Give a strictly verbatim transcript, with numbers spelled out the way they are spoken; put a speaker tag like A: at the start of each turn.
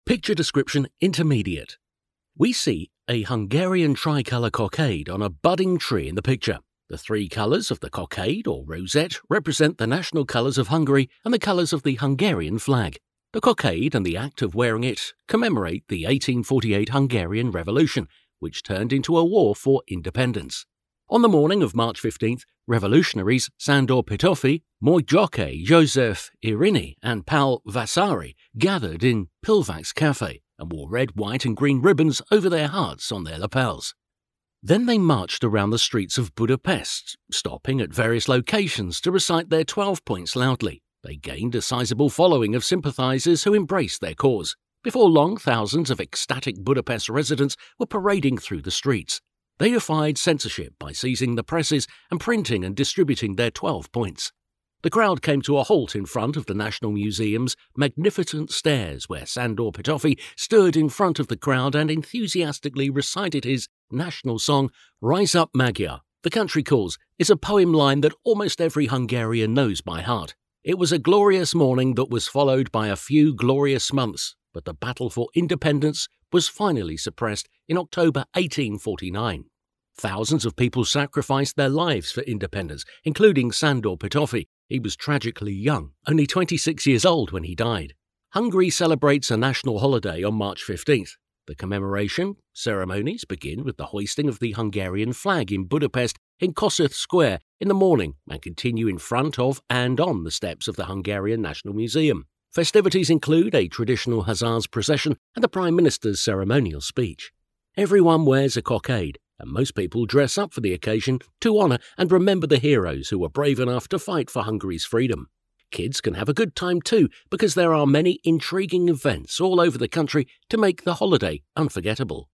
A: Picture description intermediate. We see a Hungarian tricolour cockade on a budding tree in the picture. The three colours of the cockade, or rosette, represent the national colours of Hungary and the colours of the Hungarian flag. The cockade and the act of wearing it commemorate the eighteen forty-eight Hungarian Revolution, which turned into a war for independence. On the morning of March fifteenth, revolutionaries Sándor Petőfi, Molyjokai, József Irény and Pál Vasari gathered in Pilvax Cafe and wore red, white and green ribbons over their hearts on their lapels. Then they marched around the streets of Budapest, stopping at various locations to recite their twelve points loudly. They gained a sizable following of sympathisers who embraced their cause. Before long, thousands of ecstatic Budapest residents were parading through the streets. They defied censorship by seizing the presses and printing and distributing their twelve points. The crowd came to a halt in front of the National Museum's magnificent stairs, where Sándor Petőfi stood in front of the crowd and enthusiastically recited his national song, Rise Up Magyar, the country calls, is a poem line that almost every Hungarian knows by heart. It was a glorious morning that was followed by a few glorious months, but the battle for independence was finally suppressed in October eighteen forty-nine. Thousands of people sacrificed their lives for independence, including Sándor Petőfi. He was tragically young, only twenty-six years old when he died. Hungary celebrates a national holiday on March fifteenth. The commemoration ceremonies begin with the hoisting of the Hungarian flag in Budapest in Kossuth Square in the morning and continue in front of and on the steps of the Hungarian National Museum. Festivities include a traditional hussars procession and the Prime Minister's ceremonial speech. Everyone wears a cockade, and most people dress up for the occasion to honour and remember the heroes who were brave enough to fight for Hungary's freedom. Kids can have a good time too, because there are many intriguing events all over the country to make the holiday unforgettable.